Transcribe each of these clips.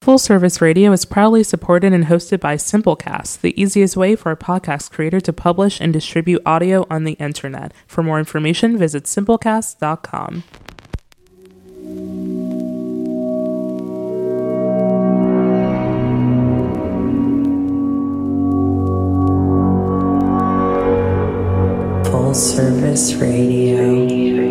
Full Service Radio is proudly supported and hosted by Simplecast, the easiest way for a podcast creator to publish and distribute audio on the internet. For more information, visit simplecast.com. Full Service Radio.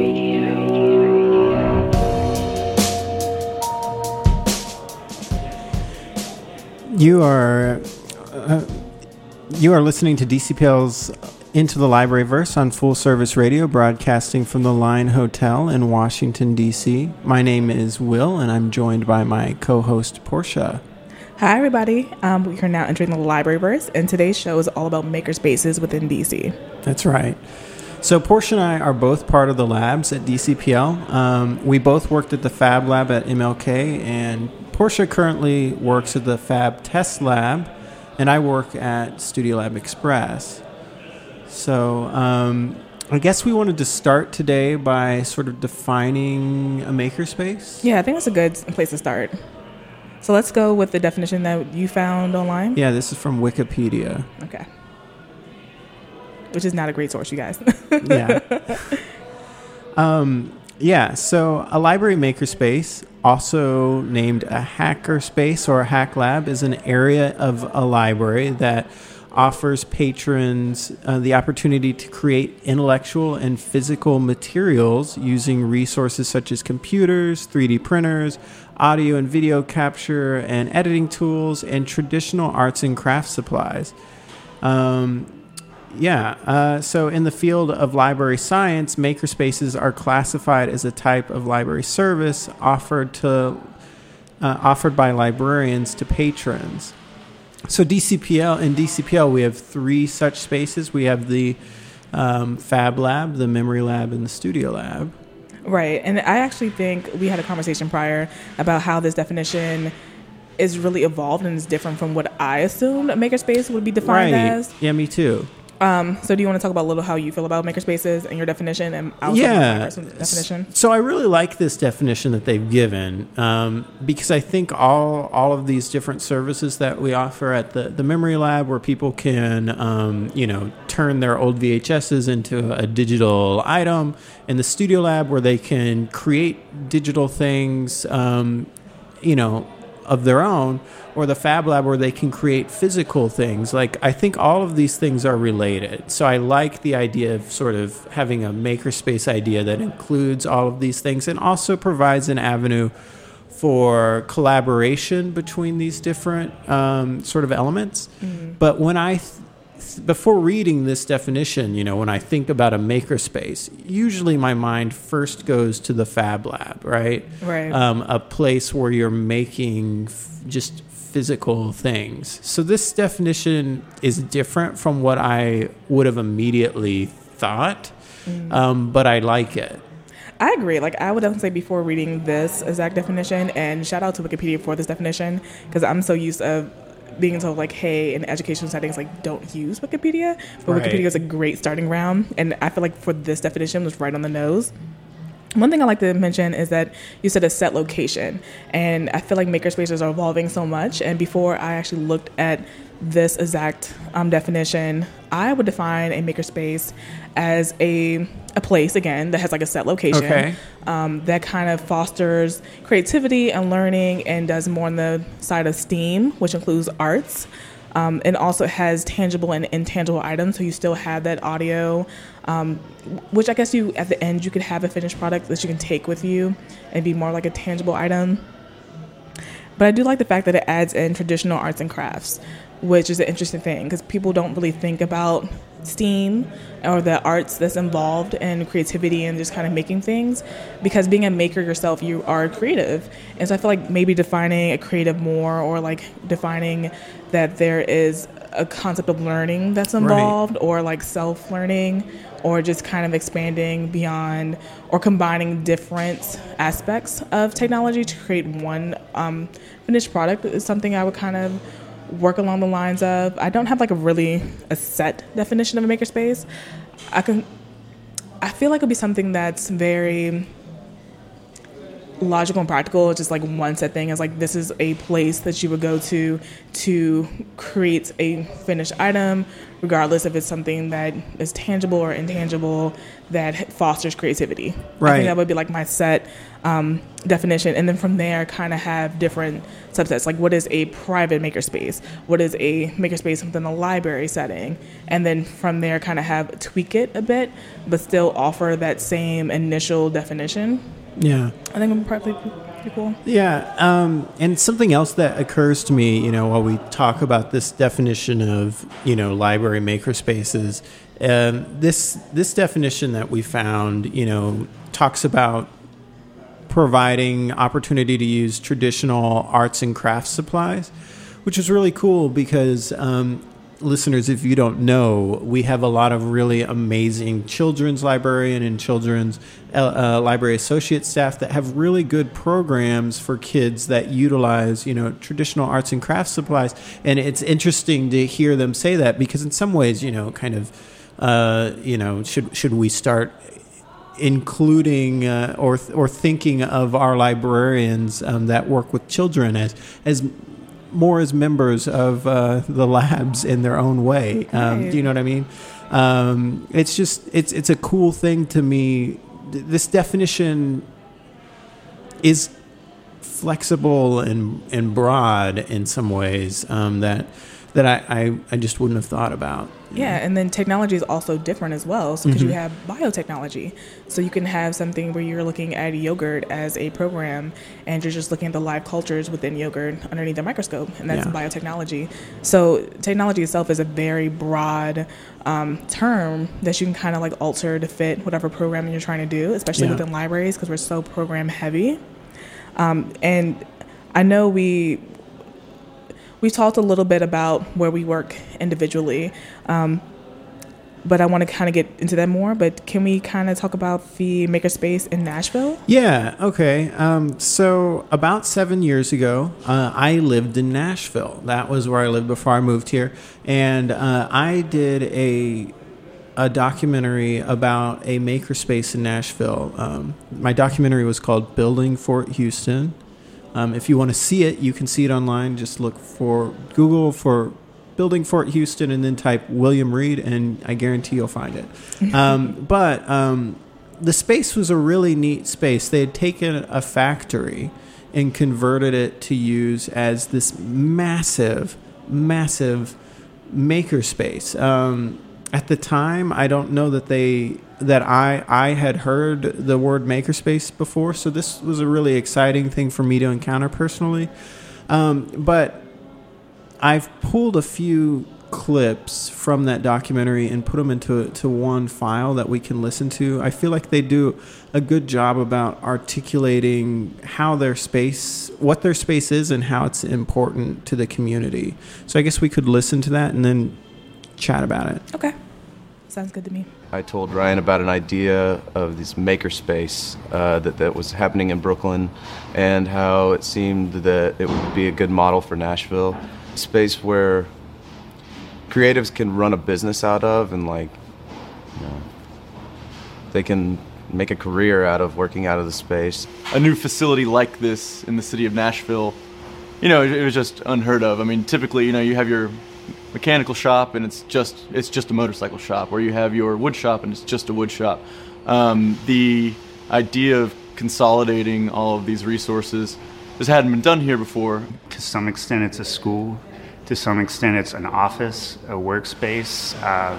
You are listening to DCPL's Into the Library Verse on Full Service Radio, broadcasting from the Line Hotel in Washington, D.C. My name is Will, and I'm joined by my co-host, Portia. Hi, everybody. We are now entering the Library Verse, and today's show is all about makerspaces within DC. That's right. So Portia and I are both part of the labs at DCPL. We both worked at the Fab Lab at MLK, and Portia currently works at the Fab Test Lab, and I work at Studio Lab Express. So I guess we wanted to start today by sort of defining a makerspace. Yeah, I think that's a good place to start. So let's go with the definition that you found online. Yeah, this is from Wikipedia. Okay. Which is not a great source, you guys. Yeah. So a library makerspace, also named a hackerspace or a hack lab, is an area of a library that offers patrons the opportunity to create intellectual and physical materials using resources such as computers, 3D printers, audio and video capture, and editing tools, and traditional arts and crafts supplies. So in the field of library science, makerspaces are classified as a type of library service offered by librarians to patrons. So in DCPL, we have three such spaces. We have the Fab Lab, the Memory Lab, and the Studio Lab. Right. And I actually think we had a conversation prior about how this definition is really evolved and is different from what I assumed a makerspace would be defined as. Yeah, me too. So do you want to talk about a little how you feel about makerspaces and your definition? And I'll talk about my personal definition. So I really like this definition that they've given because I think all of these different services that we offer at the Memory Lab, where people can turn their old VHSs into a digital item, and the Studio Lab, where they can create digital things, of their own, or the Fab Lab, where they can create physical things. Like, I think all of these things are related. So I like the idea of sort of having a makerspace idea that includes all of these things and also provides an avenue for collaboration between these different sort of elements. Mm-hmm. But when before reading this definition, when I think about a makerspace, usually my mind first goes to the Fab Lab, right? Right. A place where you're making just physical things. So this definition is different from what I would have immediately thought, but I like it. I agree. I would definitely say before reading this exact definition, and shout out to Wikipedia for this definition, because I'm so used to being told hey, in educational settings, don't use Wikipedia, but right. Wikipedia is a great starting ground, and I feel like for this definition was right on the nose. One thing I like to mention is that you said a set location, and I feel like makerspaces are evolving so much, and before I actually looked at this exact definition, I would define a makerspace as a place, again, that has a set location, okay, that kind of fosters creativity and learning and does more on the side of STEAM, which includes arts. And also has tangible and intangible items, so you still have that audio, which I guess at the end you could have a finished product that you can take with you and be more like a tangible item. But I do like the fact that it adds in traditional arts and crafts, which is an interesting thing because people don't really think about STEAM or the arts that's involved in creativity and just kind of making things, because being a maker yourself, you are creative. And so I feel like maybe defining a creative more, or defining that there is a concept of learning that's involved, right, or self-learning, or just kind of expanding beyond or combining different aspects of technology to create one finished product is something I would kind of work along the lines of. I don't have a set definition of a makerspace. I feel like it'll be something that's very logical and practical. It's just like one set thing. It's like this is a place that you would go to create a finished item, regardless if it's something that is tangible or intangible that fosters creativity. Right. I think that would be like my set definition. And then from there, kind of have different subsets. Like what is a private makerspace? What is a makerspace within a library setting? And then from there, kind of tweak it a bit, but still offer that same initial definition. Yeah. I think I'm probably pretty cool. Yeah. And something else that occurs to me, while we talk about this definition of, library makerspaces, this definition that we found, talks about providing opportunity to use traditional arts and crafts supplies, which is really cool because, listeners, if you don't know, we have a lot of really amazing children's librarian and children's library associate staff that have really good programs for kids that utilize, traditional arts and crafts supplies. And it's interesting to hear them say that because in some ways, should we start including or thinking of our librarians that work with children as more as members of the labs in their own way. Do you know what I mean? It's just it's a cool thing to me. This definition is flexible and broad in some ways that I just wouldn't have thought about. Yeah, and then technology is also different as well. So because you have biotechnology, so you can have something where you're looking at yogurt as a program, and you're just looking at the live cultures within yogurt underneath the microscope, and that's biotechnology. So technology itself is a very broad term that you can kind of like alter to fit whatever programming you're trying to do, especially within libraries because we're so program heavy. And I know we talked a little bit about where we work individually, but I want to kind of get into that more. But can we kind of talk about the makerspace in Nashville? Yeah, okay. So about 7 years ago, I lived in Nashville. That was where I lived before I moved here. And I did a documentary about a makerspace in Nashville. My documentary was called Building Fort Houston. If you want to see it, you can see it online. Just Google for Building Fort Houston and then type William Reed, and I guarantee you'll find it. But the space was a really neat space. They had taken a factory and converted it to use as this massive, massive makerspace. At the time, I don't know that I had heard the word makerspace before, so this was a really exciting thing for me to encounter personally. But I've pulled a few clips from that documentary and put them into one file that we can listen to. I feel like they do a good job about articulating what their space is and how it's important to the community. So I guess we could listen to that and then chat about it. Okay. Sounds good to me. I told Ryan about an idea of this makerspace that was happening in Brooklyn and how it seemed that it would be a good model for Nashville. A space where creatives can run a business out of and they can make a career out of working out of the space. A new facility like this in the city of Nashville, it was just unheard of. I mean, typically, you have your mechanical shop and it's just a motorcycle shop, or you have your wood shop and it's just a wood shop. The idea of consolidating all of these resources just hadn't been done here before. To some extent it's a school, to some extent it's an office, a workspace,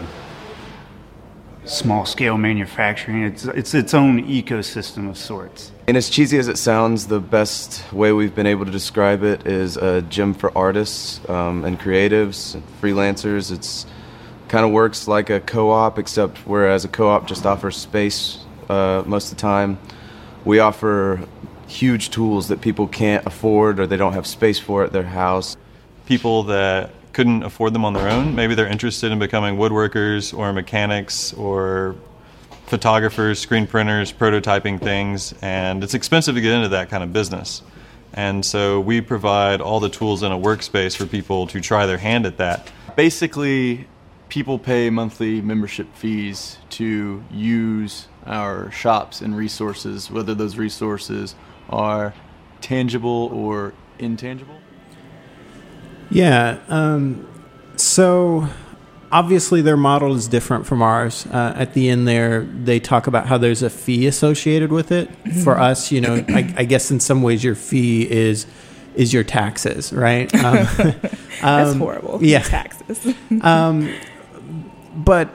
small-scale manufacturing. It's its own ecosystem of sorts. And as cheesy as it sounds, the best way we've been able to describe it is a gym for artists and creatives and freelancers. It's kind of works like a co-op, except whereas a co-op just offers space most of the time, we offer huge tools that people can't afford or they don't have space for at their house. People that couldn't afford them on their own, maybe they're interested in becoming woodworkers or mechanics or photographers, screen printers, prototyping things, and it's expensive to get into that kind of business. And so we provide all the tools in a workspace for people to try their hand at that. Basically, people pay monthly membership fees to use our shops and resources, whether those resources are tangible or intangible? Yeah. So obviously their model is different from ours. At the end there, they talk about how there's a fee associated with it. For us, I guess in some ways your fee is your taxes, right? That's horrible. Yeah. Taxes. But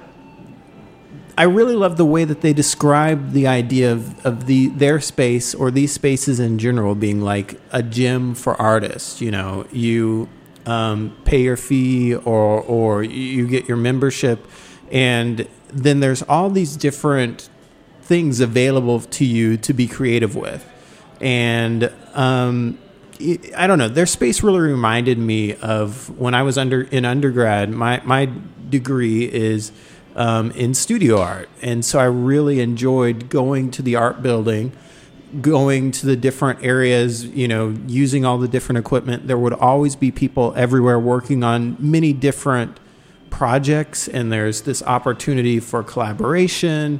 I really love the way that they describe the idea of their space, or these spaces in general, being like a gym for artists. You pay your fee or you get your membership, and then there's all these different things available to you to be creative with. And I don't know, their space really reminded me of when I was in undergrad. My degree is in studio art, and so I really enjoyed going to the art building, going to the different areas, using all the different equipment. There would always be people everywhere working on many different projects, and there's this opportunity for collaboration,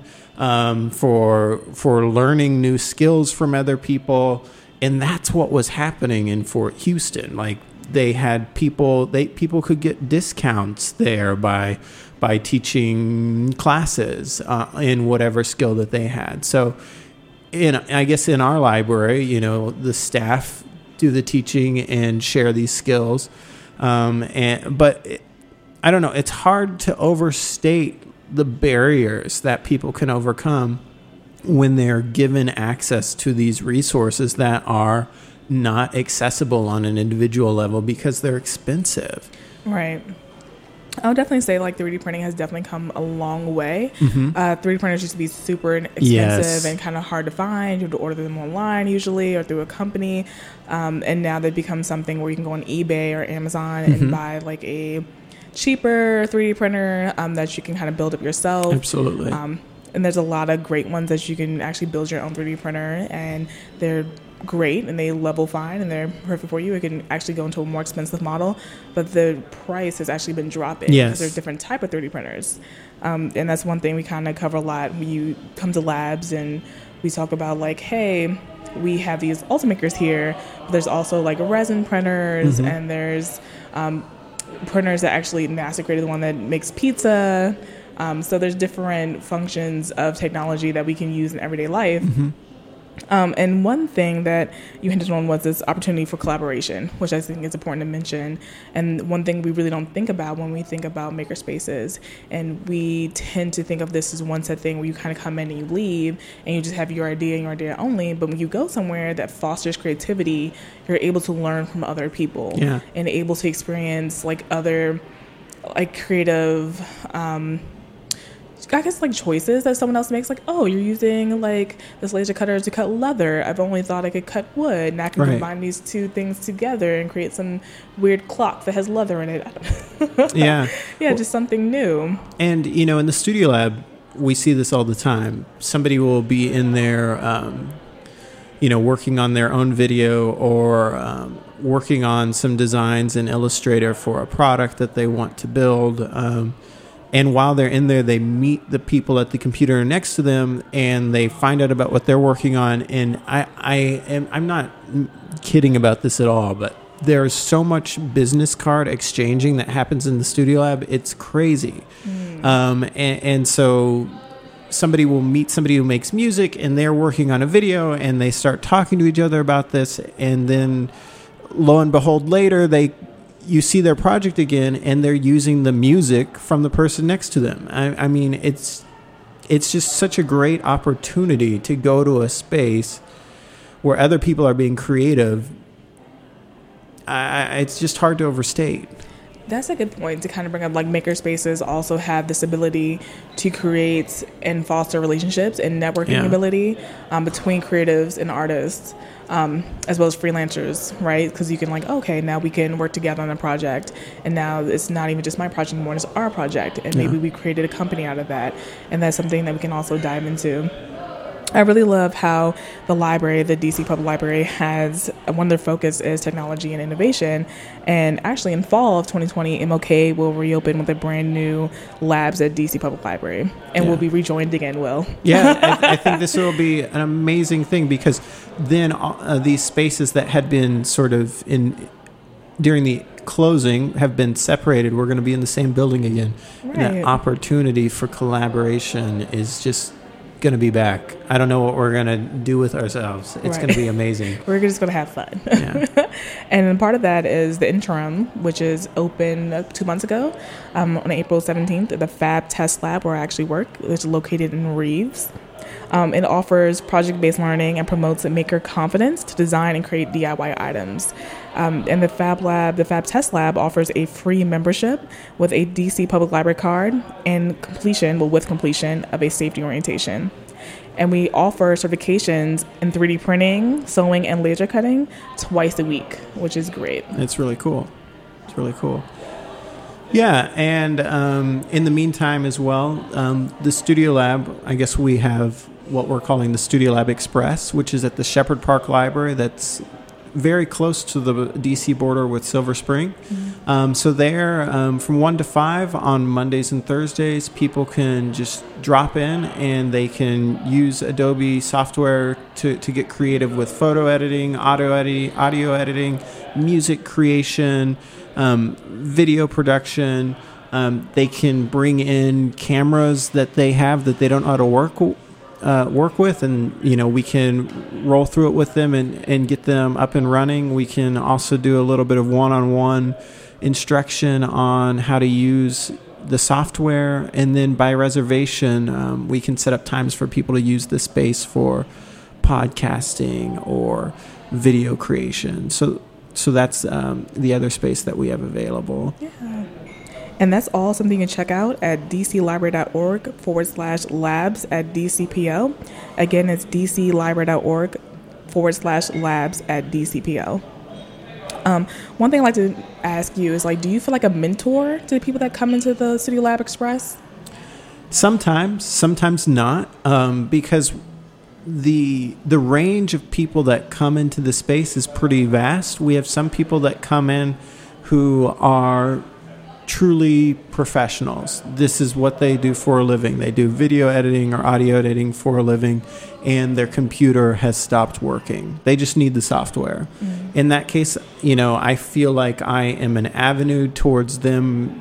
for learning new skills from other people. And that's what was happening in Fort Houston. Like, they had people could get discounts there by teaching classes in whatever skill that they had. So I guess in our library, the staff do the teaching and share these skills. But I don't know, it's hard to overstate the barriers that people can overcome when they're given access to these resources that are not accessible on an individual level because they're expensive. Right. I would definitely say 3D printing has definitely come a long way. 3D printers used to be super expensive and kind of hard to find. You have to order them online usually or through a company. And now they've become something where you can go on eBay or Amazon and buy a cheaper 3D printer that you can kind of build up yourself. Absolutely. And there's a lot of great ones that you can actually build your own 3D printer, and they're great and they level fine and they're perfect for you. It can actually go into a more expensive model, but the price has actually been dropping because there's different type of 3D printers. And that's one thing we kind of cover a lot when you come to labs, and we talk about hey, we have these Ultimakers here, but there's also resin printers and there's printers that actually NASA created, the one that makes pizza. So there's different functions of technology that we can use in everyday life. And one thing that you hinted on was this opportunity for collaboration, which I think is important to mention. And one thing we really don't think about when we think about makerspaces, and we tend to think of this as one set thing where you kind of come in and you leave and you just have your idea and your idea only. But when you go somewhere that fosters creativity, you're able to learn from other people and able to experience other creative choices that someone else makes. You're using this laser cutter to cut leather. I've only thought I could cut wood. Now I can combine these two things together and create some weird clock that has leather in it. Just something new. And in the Studio Lab, we see this all the time. Somebody will be in there, working on their own video or working on some designs in Illustrator for a product that they want to build. And while they're in there, they meet the people at the computer next to them, and they find out about what they're working on. And I'm not kidding about this at all, but there's so much business card exchanging that happens in the Studio Lab. It's crazy. And so somebody will meet somebody who makes music, and they're working on a video, and they start talking to each other about this. And then lo and behold, later you see their project again, and they're using the music from the person next to them. I mean, it's just such a great opportunity to go to a space where other people are being creative. It's just hard to overstate. That's a good point to kind of bring up. Maker spaces also have this ability to create and foster relationships and networking ability between creatives and artists, as well as freelancers, right? Because you can okay, now we can work together on a project, and now it's not even just my project anymore, it's our project, and maybe we created a company out of that, and that's something that we can also dive into. I really love how the library, the DC Public Library, has one of their focus is technology and innovation. And actually, in fall of 2020, MLK will reopen with a brand new labs at DC Public Library, and we'll be rejoined again. Will I think this will be an amazing thing, because then these spaces that had been sort of during the closing have been separated. We're going to be in the same building again. Right. And that opportunity for collaboration is just going to be back. I don't know what we're going to do with ourselves. It's going to be amazing. We're just going to have fun. Yeah. And part of that is the interim, which is open 2 months ago on April 17th, the Fab Test Lab where I actually work, which is located in Reeves. It offers project-based learning and promotes maker confidence to design and create DIY items. And the Fab Test Lab offers a free membership with a DC Public Library card and with completion of a safety orientation. And we offer certifications in 3D printing, sewing, and laser cutting twice a week, which is great. It's really cool. It's really cool. Yeah, and in the meantime as well, the Studio Lab, I guess we have what we're calling the Studio Lab Express, which is at the Shepherd Park Library. That's very close to the DC border with Silver Spring. Mm-hmm. So there, from 1 to 5 on Mondays and Thursdays, people can just drop in and they can use Adobe software to get creative with photo editing, audio editing, music creation, video production. They can bring in cameras that they have that they don't know how to work with, and we can roll through it with them and get them up and running. We can also do a little bit of one-on-one instruction on how to use the software, and then by reservation we can set up times for people to use the space for podcasting or video creation. So that's the other space that we have available. Yeah. And that's all something you can check out at dclibrary.org/labs at DCPO. Again, it's dclibrary.org/labs at DCPO. One thing I'd like to ask you is, do you feel like a mentor to the people that come into the Studio Lab Express? Sometimes not, because the range of people that come into the space is pretty vast. We have some people that come in who are truly professionals. This is what they do for a living. They do video editing or audio editing for a living, and their computer has stopped working. They just need the software. Mm-hmm. In that case, I feel like I am an avenue towards them,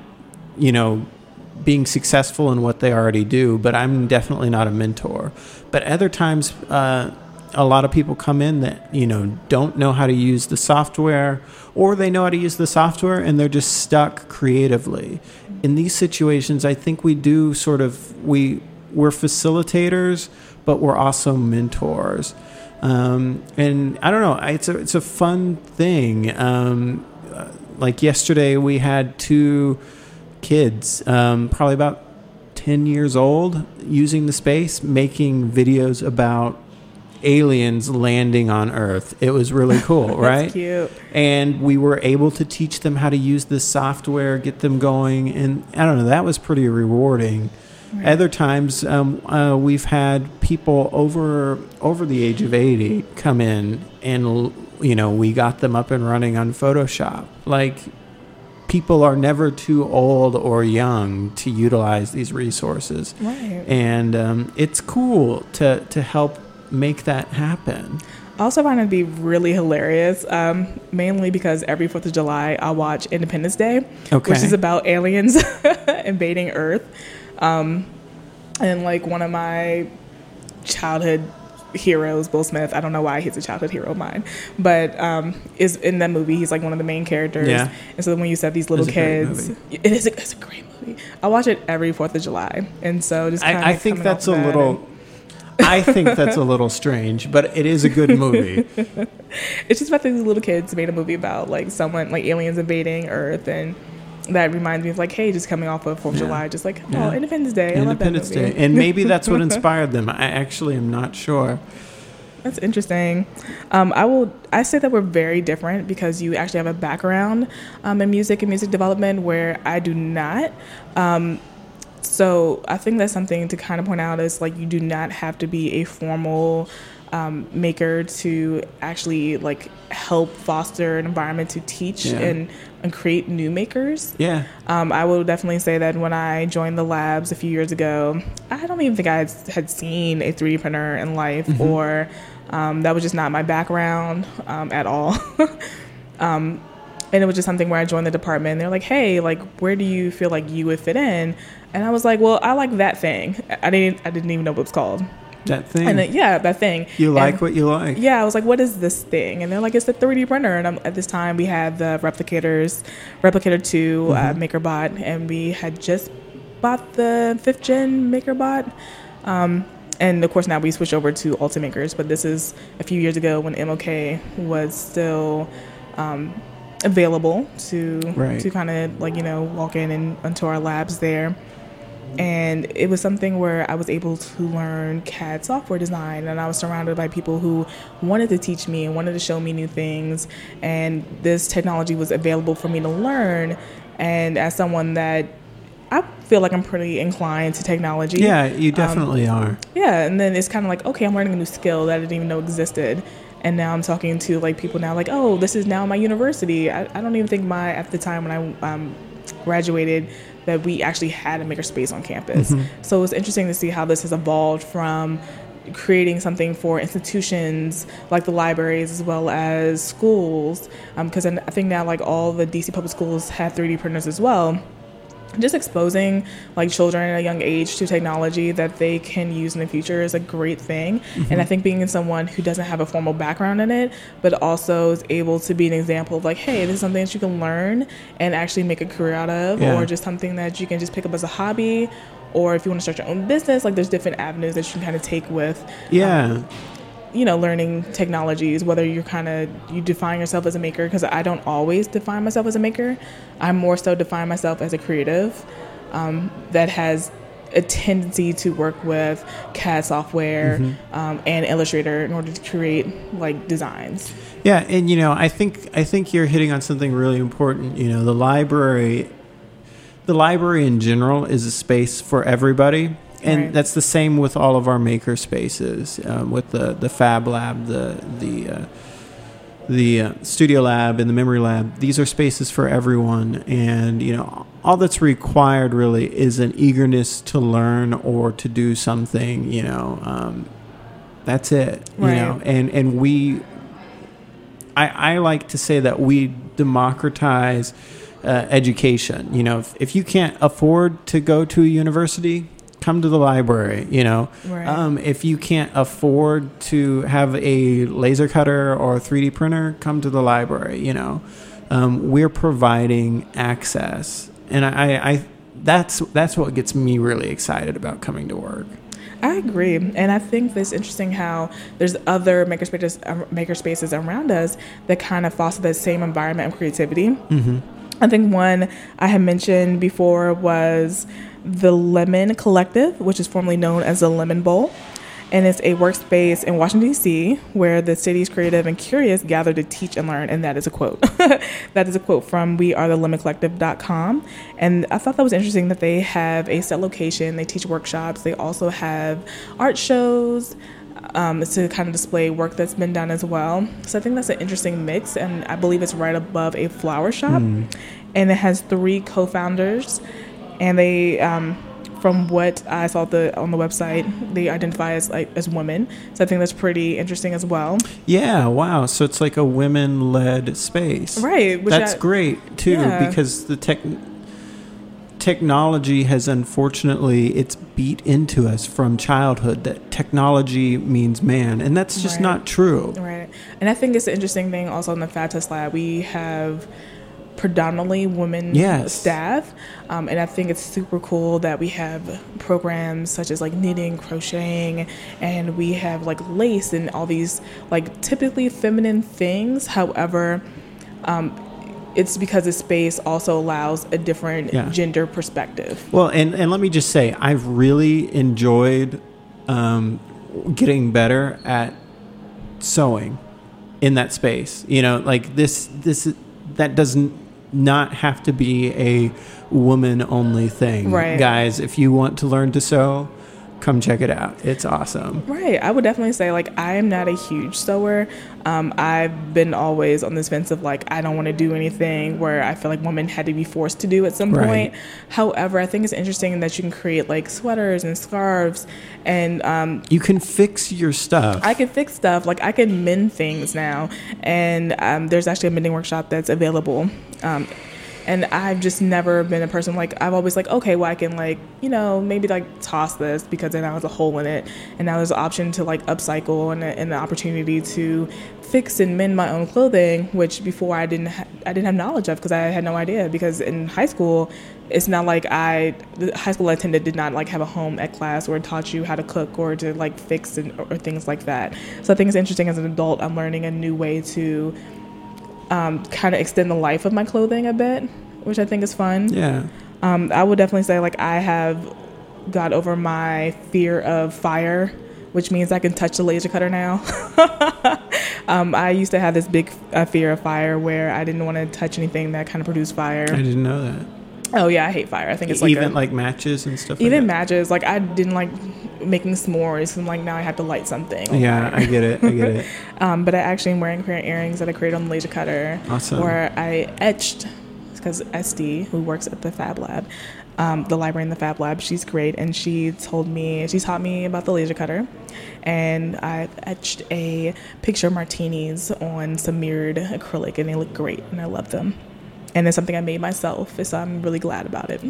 being successful in what they already do, but I'm definitely not a mentor. But other times, a lot of people come in that, don't know how to use the software, or they know how to use the software and they're just stuck creatively. In these situations, I think we do we're facilitators, but we're also mentors. And I don't know, it's a fun thing. Like yesterday, we had 2 kids, probably about 10 years old, using the space, making videos about aliens landing on Earth. It was really cool, right? That's cute. And we were able to teach them how to use this software, get them going, and I don't know, that was pretty rewarding. Right. Other times, we've had people over the age of 80 come in, and we got them up and running on Photoshop. People are never too old or young to utilize these resources. Right. And it's cool to help make that happen. I also find it to be really hilarious, mainly because every 4th of July I watch Independence Day, which is about aliens invading Earth. And one of my childhood heroes, Will Smith, I don't know why he's a childhood hero of mine, but is in that movie. He's one of the main characters. Yeah. And so when you said these little kids, it's a great movie. I watch it every 4th of July. And so just kind of I think that's I think that's a little strange, but it is a good movie. It's just about these little kids made a movie about someone, aliens invading Earth, and that reminds me of hey, just coming off of 4th of July, just Independence Day. Independence Day. And maybe that's what inspired them. I actually am not sure. That's interesting. I say that we're very different because you actually have a background in music and music development where I do not. So I think that's something to kind of point out is like you do not have to be a formal maker to actually like help foster an environment to teach and create new makers. Yeah. I will definitely say that when I joined the labs a few years ago, I don't even think I had seen a 3D printer in life, or that was just not my background at all. And it was just something where I joined the department and they're like, hey, like, where do you feel like you would fit in? And I was like, well, I like that thing. I didn't even know what it was called. That thing. And then, that thing. You like what you like. Yeah, I was like, what is this thing? And they're like, it's the 3D printer. And at this time, we had the Replicator 2 MakerBot, and we had just bought the 5th gen MakerBot. And of course, now we switched over to Ultimakers, but this is a few years ago when MOK was still available to kind of like, walk in and into our labs there. And it was something where I was able to learn CAD software design, and I was surrounded by people who wanted to teach me and wanted to show me new things. And this technology was available for me to learn. And as someone that I feel like I'm pretty inclined to technology. Yeah, you definitely are. Yeah, and then it's kind of like, okay, I'm learning a new skill that I didn't even know existed. And now I'm talking to like people now like, oh, this is now my university. I don't even think at the time when I graduated that we actually had a makerspace on campus. So it's interesting to see how this has evolved from creating something for institutions like the libraries as well as schools, because I think now like all the DC public schools have 3D printers as well. Just exposing like children at a young age to technology that they can use in the future is a great thing. And I think being someone who doesn't have a formal background in it, but also is able to be an example of like, hey, this is something that you can learn and actually make a career out of, or just something that you can just pick up as a hobby, or if you want to start your own business, like there's different avenues that you can kind of take with learning technologies, whether you define yourself as a maker, because I don't always define myself as a maker. I more so define myself as a creative that has a tendency to work with CAD software and Illustrator in order to create like designs. Yeah, and I think you're hitting on something really important. The library in general is a space for everybody. And that's the same with all of our maker spaces, with the Fab Lab, the Studio Lab, and the Memory Lab. These are spaces for everyone, and all that's required really is an eagerness to learn or to do something. That's it. And we, I like to say that we democratize education. If you can't afford to go to a university, come to the library. If you can't afford to have a laser cutter or a 3D printer, come to the library. We're providing access, and I that's what gets me really excited about coming to work. I agree, and I think it's interesting how there's other makerspaces around us that kind of foster that same environment of creativity. I think one I had mentioned before was the Lemon Collective, which is formerly known as the Lemon Bowl. And it's a workspace in Washington, D.C., where the city's creative and curious gather to teach and learn. And that is a quote. That is a quote from wearethelemoncollective.com. And I thought that was interesting that they have a set location. They teach workshops. They also have art shows to kind of display work that's been done as well. So I think that's an interesting mix. And I believe it's right above a flower shop. And it has 3 co-founders. And they, from what I saw on the website, they identify as women. So I think that's pretty interesting as well. Yeah, wow. So it's like a women-led space. Right. That's great, too, because the technology has, unfortunately, it's beat into us from childhood that technology means man. And that's just not true. Right. And I think it's an interesting thing also in the Fab Test Lab. We have predominantly women staff, and I think it's super cool that we have programs such as like knitting, crocheting, and we have like lace and all these like typically feminine things. However, it's because the space also allows a different gender perspective. Well, and let me just say, I've really enjoyed getting better at sewing in that space. Like this that doesn't not have to be a woman only thing. Right. Guys, if you want to learn to sew, come check it out. It's awesome. Right. I would definitely say, like, I am not a huge sewer. I've been always on this fence of, like, I don't want to do anything where I feel like women had to be forced to do at some point. However, I think it's interesting that you can create, like, sweaters and scarves and you can fix your stuff. I can fix stuff. Like, I can mend things now. And there's actually a mending workshop that's available. And I've just never been a person, like, I've always like, okay, well, I can, like, you know, maybe like toss this because then now there's a hole in it. And now there's an option to, like, upcycle and the opportunity to fix and mend my own clothing, which before I didn't have knowledge of because I had no idea. Because in high school, it's not like the high school I attended did not, like, have a home ec class or taught you how to cook or to, like, fix or things like that. So I think it's interesting as an adult, I'm learning a new way to kind of extend the life of my clothing a bit, which I think is fun. Yeah. I would definitely say, like, I have got over my fear of fire, which means I can touch the laser cutter now. I used to have this big fear of fire where I didn't want to touch anything that kind of produced fire. I didn't know that. Oh yeah, I hate fire. I think it's like even like matches and stuff. Even like matches. Like, I didn't like making s'mores, and like now I have to light something. Yeah, I get it. But I actually am wearing a pair of earrings that I created on the laser cutter. Awesome. Where I etched, because SD, who works at the Fab Lab, the library in the Fab Lab, she's great, and she taught me about the laser cutter, and I etched a picture of martinis on some mirrored acrylic, and they look great, and I love them. And it's something I made myself, so I'm really glad about it.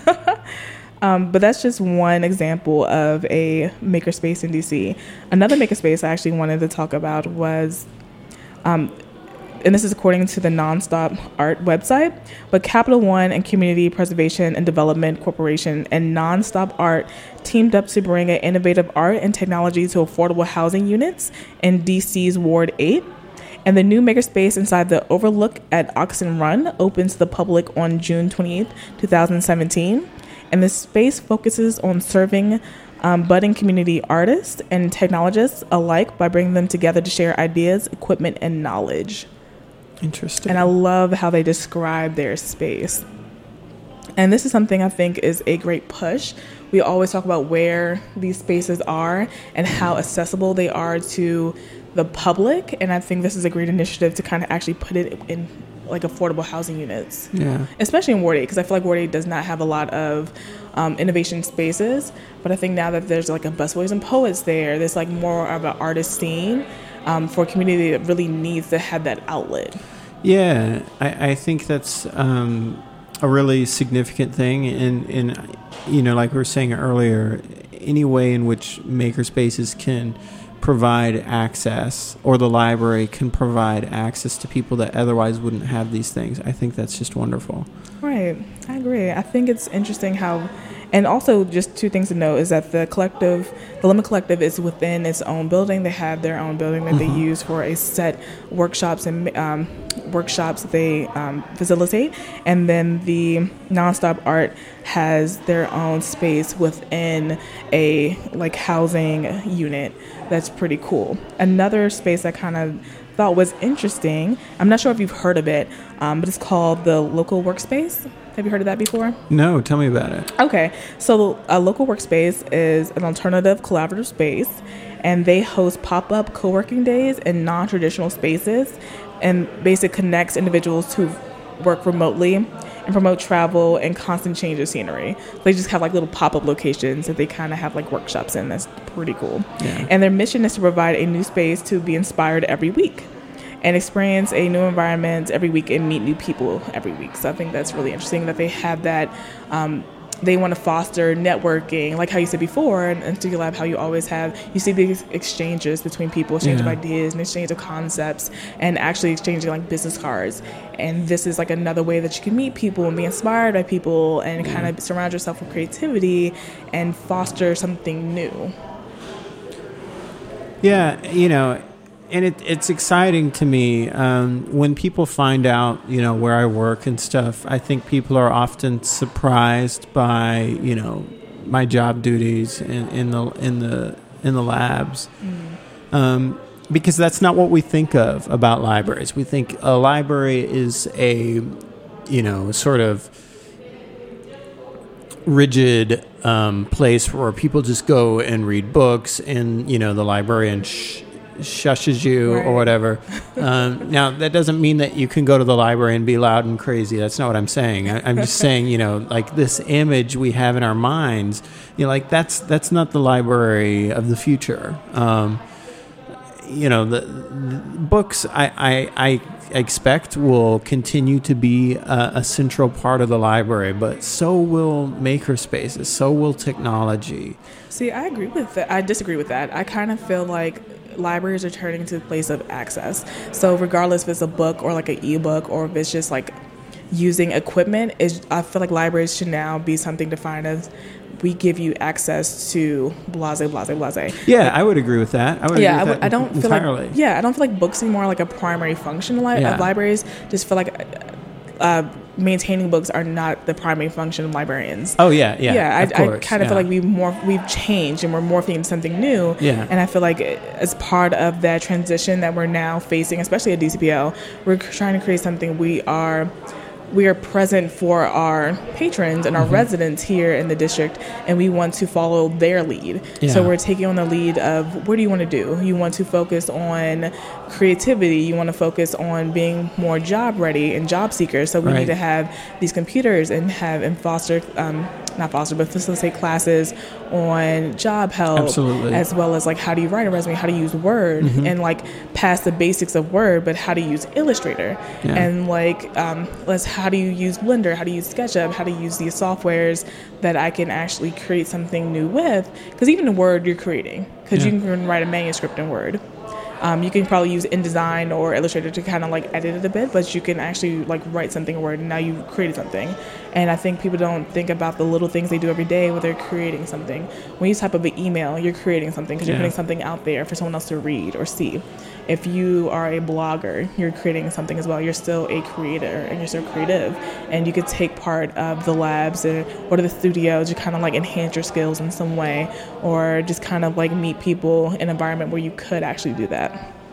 But that's just one example of a makerspace in DC. Another makerspace I actually wanted to talk about was, and this is according to the Nonstop Art website, but Capital One and Community Preservation and Development Corporation and Nonstop Art teamed up to bring an innovative art and technology to affordable housing units in DC's Ward 8. And the new makerspace inside the Overlook at Oxon Run opens to the public on June 28th, 2017. And the space focuses on serving budding community artists and technologists alike by bringing them together to share ideas, equipment, and knowledge. Interesting. And I love how they describe their space. And this is something I think is a great push. We always talk about where these spaces are and how accessible they are to the public. And I think this is a great initiative to kind of actually put it in like affordable housing units. Yeah. Especially in Ward 8, because I feel like Ward 8 does not have a lot of innovation spaces. But I think now that there's like a Busboys and Poets there's like more of an artist scene for a community that really needs to have that outlet. Yeah, I think that's a really significant thing. And you know, like we were saying earlier, any way in which makerspaces can provide access, or the library can provide access to people that otherwise wouldn't have these things, I think that's just wonderful. Right. I agree. I think it's interesting how, and also just two things to note is that the Limit Collective is within its own building. They have their own building that they use for a set workshops and workshops that they facilitate. And then the Nonstop Art has their own space within a like housing unit. That's pretty cool. Another space I kind of thought was interesting, I'm not sure if you've heard of it, but it's called the Local Workspace. Have you heard of that before? No, tell me about it. Okay, so a Local Workspace is an alternative collaborative space, and they host pop-up co-working days in non-traditional spaces, and basically connects individuals who work remotely and promote travel and constant change of scenery. They just have like little pop-up locations that they kind of have like workshops in. That's pretty cool. Yeah. And their mission is to provide a new space to be inspired every week and experience a new environment every week and meet new people every week. So I think that's really interesting that they have that. They want to foster networking, like how you said before, and in Studio Lab, how you always you see these exchanges between people, exchange of ideas and exchange of concepts, and actually exchanging like business cards. And this is like another way that you can meet people and be inspired by people and kind of surround yourself with creativity and foster something new. Yeah, you know, and it's exciting to me when people find out, you know, where I work and stuff. I think people are often surprised by, you know, my job duties in the labs, because that's not what we think of about libraries. We think a library is a sort of rigid place where people just go and read books, and the librarian shushes you or whatever. Now, that doesn't mean that you can go to the library and be loud and crazy. That's not what I'm saying. I'm just saying, like this image we have in our minds, like that's not the library of the future. The books I expect will continue to be a central part of the library, but so will makerspaces, so will technology. See, I agree with that. I disagree with that. I kind of feel like libraries are turning to a place of access. So regardless if it's a book or like an ebook, or if it's just like using equipment, I feel like libraries should now be something defined as, we give you access to blase, blase, blase. Yeah, I would agree with that. I don't feel like books anymore are like a primary function of libraries. Just feel like maintaining books are not the primary function of librarians. Oh yeah. I kind of feel like we've changed and we're morphing into something new. Yeah. And I feel like as part of that transition that we're now facing, especially at DCPL, we're trying to create something we are present for our patrons and our residents here in the district, and we want to follow their lead. Yeah. So we're taking on the lead of, what do you want to do? You want to focus on creativity. You want to focus on being more job ready and job seekers. So we need to have these computers and facilitate classes on job help. Absolutely. As well as like, how do you write a resume, how to use Word, and like past the basics of Word, but how to use Illustrator, and like how do you use Blender, how to use SketchUp, how to use these softwares that I can actually create something new with. Because even in Word, you're creating, because you can write a manuscript in Word. You can probably use InDesign or Illustrator to kind of like edit it a bit, but you can actually like write something in Word, and now you've created something. And I think people don't think about the little things they do every day when they're creating something. When you type up an email, you're creating something, because you're putting something out there for someone else to read or see. If you are a blogger, you're creating something as well. You're still a creator, and you're still creative. And you could take part of the labs or to the studio to kind of like enhance your skills in some way, or just kind of like meet people in an environment where you could actually do that.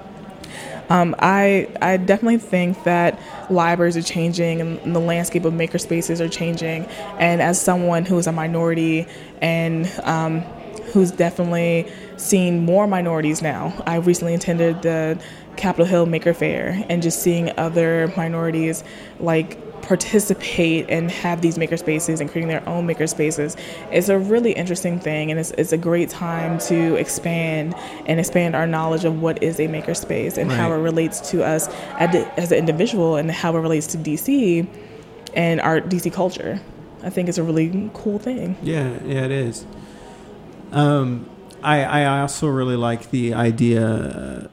I definitely think that libraries are changing, and the landscape of makerspaces are changing. And as someone who is a minority and who's definitely seen more minorities now, I recently attended the Capitol Hill Maker Fair, and just seeing other minorities like participate and have these maker spaces and creating their own maker spaces is a really interesting thing, and it's a great time to expand our knowledge of what is a maker space and how it relates to us as an individual, and how it relates to DC and our DC culture. I think it's a really cool thing. Yeah, it is. I also really like the idea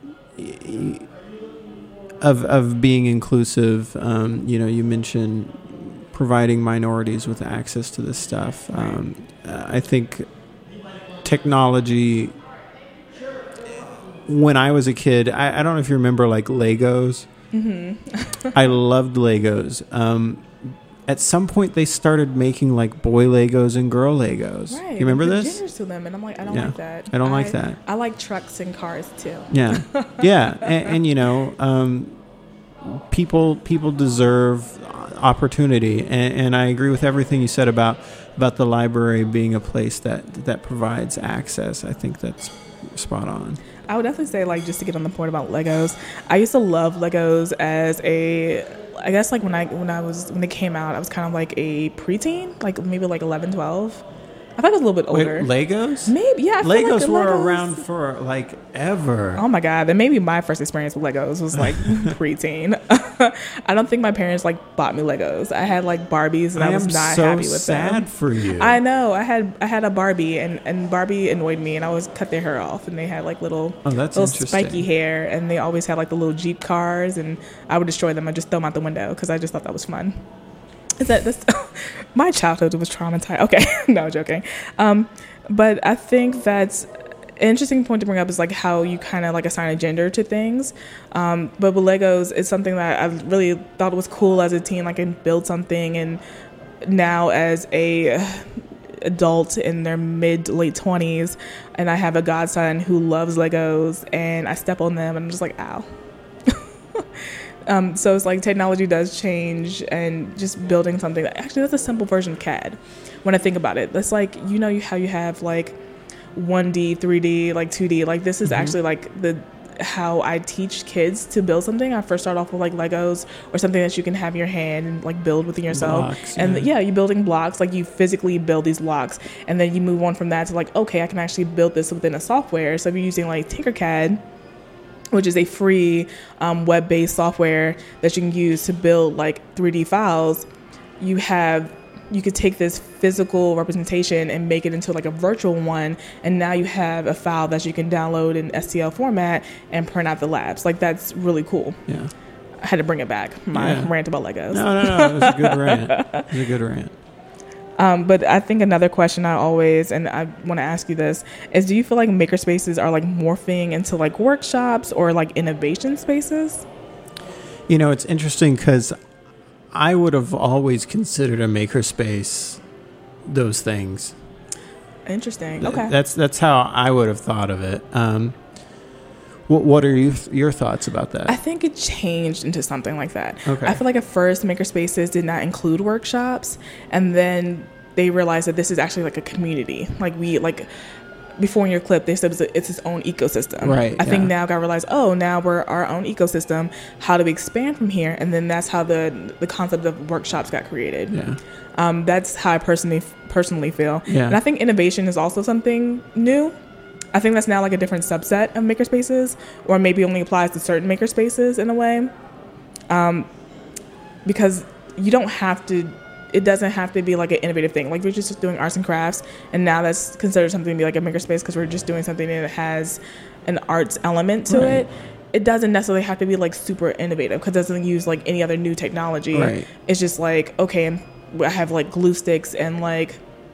of being inclusive. You mentioned providing minorities with access to this stuff. I think technology, when I was a kid, I don't know if you remember like Legos. I loved Legos. At some point, they started making like boy Legos and girl Legos. Right. You remember this? Genders to them, and I'm like, I don't like that. I don't like that. I like trucks and cars too. Yeah, yeah, and people deserve opportunity, and I agree with everything you said about the library being a place that provides access. I think that's spot on. I would definitely say, like, just to get on the point about Legos, I used to love Legos as I guess like when they came out, I was kind of like a preteen, like maybe like 11, 12. I thought I was a little bit older. Wait, Legos? Maybe, yeah. Legos were around for like ever. Oh my God. Then maybe my first experience with Legos was like preteen. I don't think my parents like bought me Legos. I had like Barbies, and I was not happy with them. I'm so sad for you. I know. I had a Barbie, and Barbie annoyed me, and I always cut their hair off, and they had like little spiky hair, and they always had like the little Jeep cars, and I would destroy them. I just throw them out the window because I just thought that was fun. That's my childhood was traumatized. Okay, no, joking. But I think that's an interesting point to bring up, is like how you kind of like assign a gender to things. But with Legos, it's something that I really thought was cool as a teen. Like, I can build something, and now as a adult in their mid-late 20s, and I have a godson who loves Legos, and I step on them, and I'm just like, ow. So it's like technology does change, and just building something that actually that's a simple version of CAD. When I think about it, that's like, how you have like 1D, 3D, like 2D. Like this is actually like how I teach kids to build something. I first start off with like Legos or something that you can have in your hand and like build within yourself. Blocks, and you're building blocks, like you physically build these blocks, and then you move on from that to like, okay, I can actually build this within a software. So if you're using like Tinkercad, which is a free web-based software that you can use to build like 3D files, you could take this physical representation and make it into like a virtual one, and now you have a file that you can download in STL format and print out the labs. Like that's really cool. Yeah, I had to bring it back. My rant about Legos. No, it was a good rant. It was a good rant. But I think another question I always, and I want to ask you this, is do you feel like makerspaces are like morphing into like workshops or like innovation spaces? It's interesting because I would have always considered a makerspace those things. Interesting. Okay. That's how I would have thought of it. What are your thoughts about that? I think it changed into something like that. Okay. I feel like at first makerspaces did not include workshops, and then they realized that this is actually like a community. Like before in your clip, they said it's its own ecosystem. Right. I think now got realized, now we're our own ecosystem. How do we expand from here? And then that's how the concept of workshops got created. Yeah. That's how I personally feel. Yeah. And I think innovation is also something new. I think that's now like a different subset of makerspaces, or maybe only applies to certain makerspaces in a way. Because you don't have to. It doesn't have to be like an innovative thing. Like we're just doing arts and crafts, and now that's considered something to be like a makerspace because we're just doing something that has an arts element to it. It doesn't necessarily have to be like super innovative because it doesn't use like any other new technology. Right. It's just like, okay, I have like glue sticks and like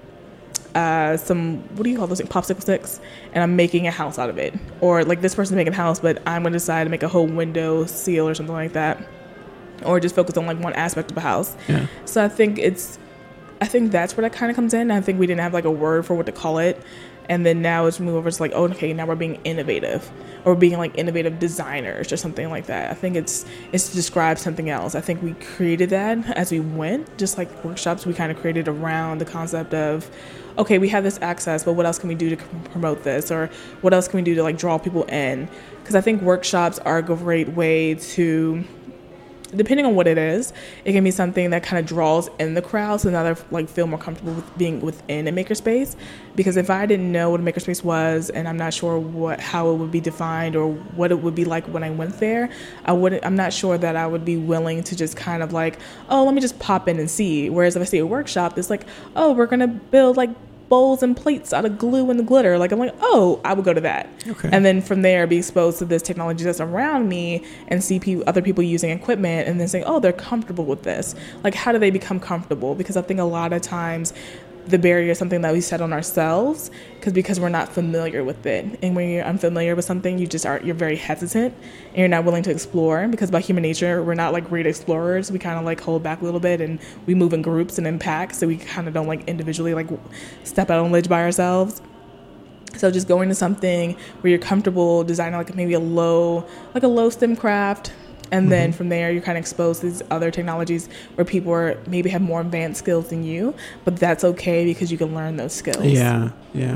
some, what do you call those things? Popsicle sticks, and I'm making a house out of it. Or like this person's making a house, but I'm going to decide to make a whole window seal or something like that. Or just focus on like one aspect of a house. Yeah. So I think that's where that kind of comes in. I think we didn't have like a word for what to call it. And then now it's moved over to like, okay, now we're being innovative, or being like innovative designers or something like that. I think it's to describe something else. I think we created that as we went, just like workshops, we kind of created around the concept of, okay, we have this access, but what else can we do to promote this? Or what else can we do to like draw people in? Because I think workshops are a great way to, depending on what it is, it can be something that kind of draws in the crowd, so now they're like feel more comfortable with being within a makerspace. Because if I didn't know what a makerspace was, and I'm not sure how it would be defined or what it would be like when I went there, I'm not sure that I would be willing to just kind of like, let me just pop in and see. Whereas if I see a workshop, it's like, we're gonna build like bowls and plates out of glue and glitter. Like I'm like, I would go to that. Okay. And then from there be exposed to this technology that's around me and see other people using equipment and then saying, they're comfortable with this. Like how do they become comfortable? Because I think a lot of times the barrier is something that we set on ourselves because we're not familiar with it. And when you're unfamiliar with something, you're very hesitant and you're not willing to explore, because by human nature, we're not like great explorers. We kind of like hold back a little bit and we move in groups and in packs. So we kind of don't like individually like step out on ledge by ourselves. So just going to something where you're comfortable designing like maybe a low STEM craft. And then from there, you're kind of exposed to these other technologies where people maybe have more advanced skills than you, but that's okay because you can learn those skills. Yeah.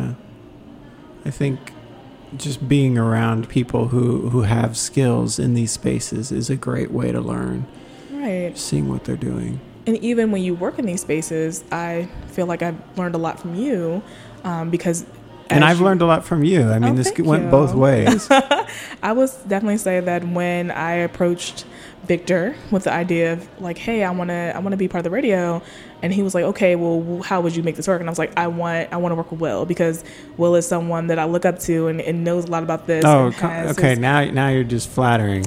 I think just being around people who have skills in these spaces is a great way to learn. Right. Seeing what they're doing. And even when you work in these spaces, I feel like I've learned a lot from you because... And I've learned a lot from you. I mean, this went both ways. I would definitely say that when I approached Victor with the idea of like, hey, I want to be part of the radio, and he was like, okay, well, how would you make this work? And I was like, I want to work with Will, because Will is someone that I look up to and knows a lot about this. Okay. Now you're just flattering.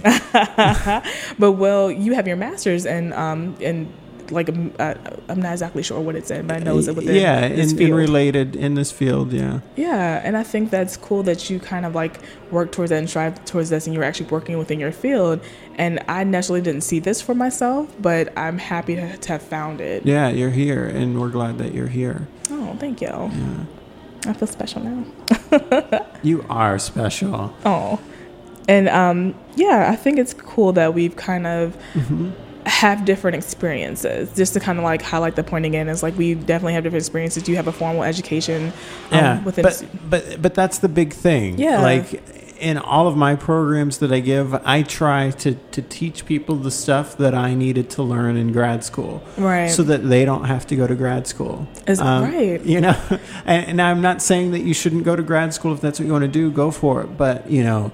But Will, you have your master's in like I'm not exactly sure what it's in, but I know it's within this field. Related in this field, yeah. Yeah, and I think that's cool that you kind of like work towards that and strive towards this, and you're actually working within your field. And I naturally didn't see this for myself, but I'm happy to have found it. Yeah, you're here, and we're glad that you're here. Oh, thank you. Yeah. I feel special now. You are special. Oh. And I think it's cool that we've kind of have different experiences. Just to kind of like highlight the point again, is like we definitely have different experiences. You have a formal education. Within but that's the big thing. Yeah. Like in all of my programs that I give, I try to teach people the stuff that I needed to learn in grad school. Right. So that they don't have to go to grad school. Right. You know, and I'm not saying that you shouldn't go to grad school. If that's what you want to do, go for it. But, you know,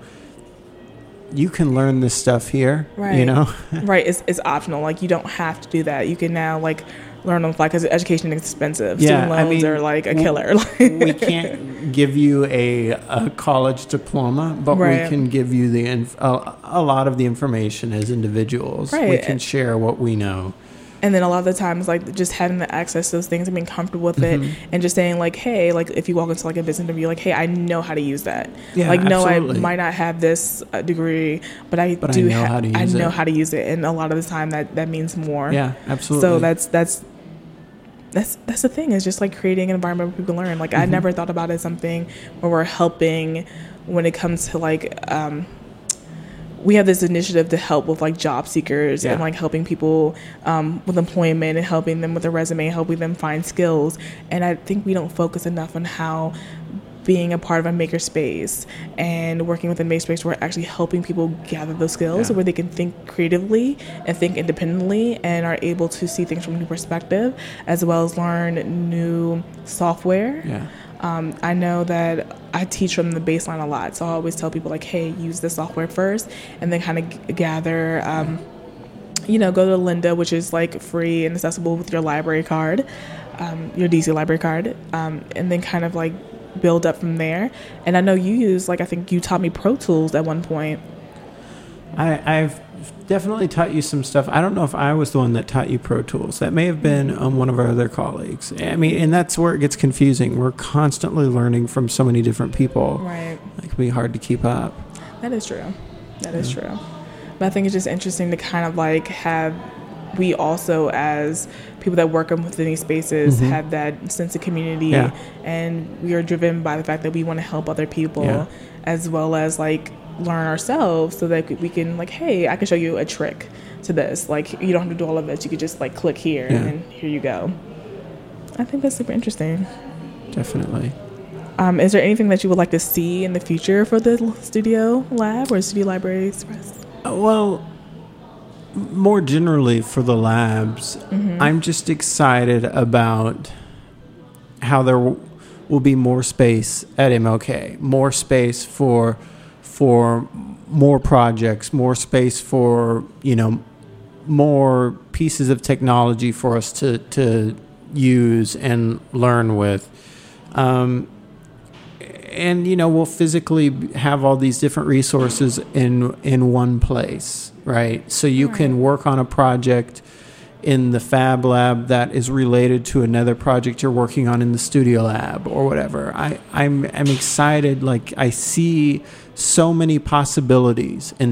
you can learn this stuff here, right. You know? Right. It's optional. Like, you don't have to do that. You can now, like, learn on, like, because education is expensive. Yeah, Student loans are, like, a killer. We can't give you a college diploma, but right. we can give you a lot of the information as individuals. Right. We can share what we know. And then a lot of the times, like, just having the access to those things and being comfortable with it and just saying, like, hey, like, if you walk into, like, a business interview, like, hey, I know how to use that. Yeah, like, no, absolutely. I might not have this degree, but I know how to use it. And a lot of the time that means more. Yeah, absolutely. So that's the thing, is just, like, creating an environment where people learn. Like, I never thought about it as something where we're helping when it comes to, like, we have this initiative to help with, like, job seekers and, like, helping people with employment and helping them with their resume, helping them find skills. And I think we don't focus enough on how being a part of a makerspace and working with a makerspace, we're actually helping people gather those skills where they can think creatively and think independently and are able to see things from a new perspective, as well as learn new software. Yeah. I know that I teach from the baseline a lot, so I always tell people, like, hey, use the software first and then kind of gather, go to Lynda, which is, like, free and accessible with your library card, your DC library card, and then kind of, like, build up from there. And I know you use, like, I think you taught me Pro Tools at one point. I've definitely taught you some stuff. I don't know if I was the one that taught you Pro Tools. That may have been one of our other colleagues. I mean, and that's where it gets confusing. We're constantly learning from so many different people. Right. It can be hard to keep up. That is true. That is true. But I think it's just interesting to kind of, like, have, we also, as people that work within these spaces, have that sense of community. Yeah. And we are driven by the fact that we want to help other people, as well as, like, learn ourselves, so that we can, like, hey, I can show you a trick to this. Like, you don't have to do all of this. You could just, like, click here and here you go. I think that's super interesting. Definitely. Is there anything that you would like to see in the future for the Studio Lab or Studio Library Express? Well, more generally for the labs, I'm just excited about how there will be more space at MLK, more space for more projects, more space for, more pieces of technology for us to use and learn with. And, we'll physically have all these different resources in one place, right? So you can work on a project in the Fab Lab that is related to another project you're working on in the Studio Lab or whatever. I'm excited. Like, I see so many possibilities in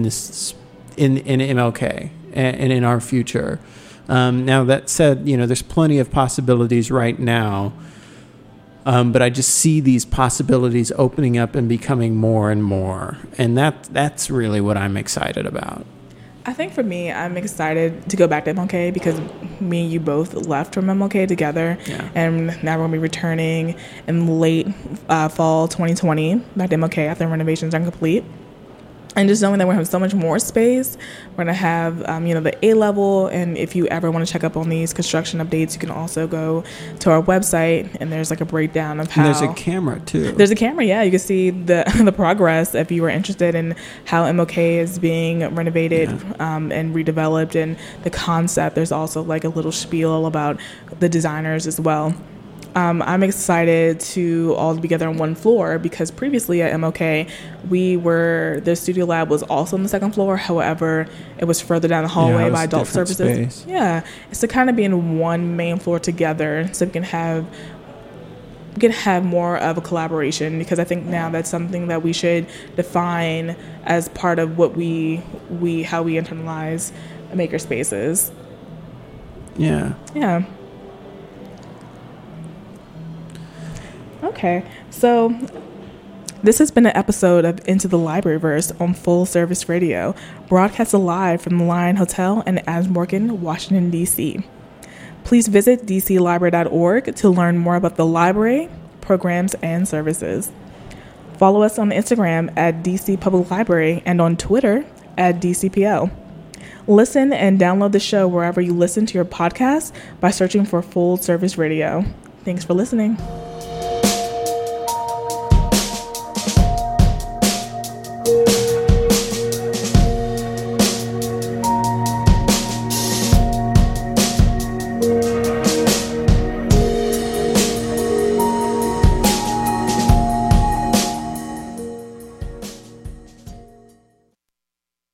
MLK and in our future. Now, that said, there's plenty of possibilities right now. But I just see these possibilities opening up and becoming more and more. And that's really what I'm excited about. I think for me, I'm excited to go back to MLK because me and you both left from MLK together. Yeah. And now we're going to be returning in late fall 2020 back to MLK after renovations are complete. And just knowing that we're going to have so much more space, we're going to have, the A level. And if you ever want to check up on these construction updates, you can also go to our website, and there's, like, a breakdown of how. And there's a camera too. There's a camera, yeah. You can see the progress if you were interested in how MLK is being renovated and redeveloped, and the concept. There's also, like, a little spiel about the designers as well. I'm excited to all be together on one floor because previously at MLK, the Studio Lab was also on the second floor. However, it was further down the hallway by adult services. Space. Yeah. It's to kind of be in one main floor together so we can have more of a collaboration, because I think now that's something that we should define as part of what how we internalize maker spaces. Yeah. Yeah. Okay, so This has been an episode of Into the Libraryverse on Full Service Radio, broadcast live from the Lion Hotel in Adams Morgan, Washington, D.C. Please visit dclibrary.org to learn more about the library, programs, and services. Follow us on Instagram at DC Public Library and on Twitter at DCPL. Listen and download the show wherever you listen to your podcast by searching for Full Service Radio. Thanks for listening.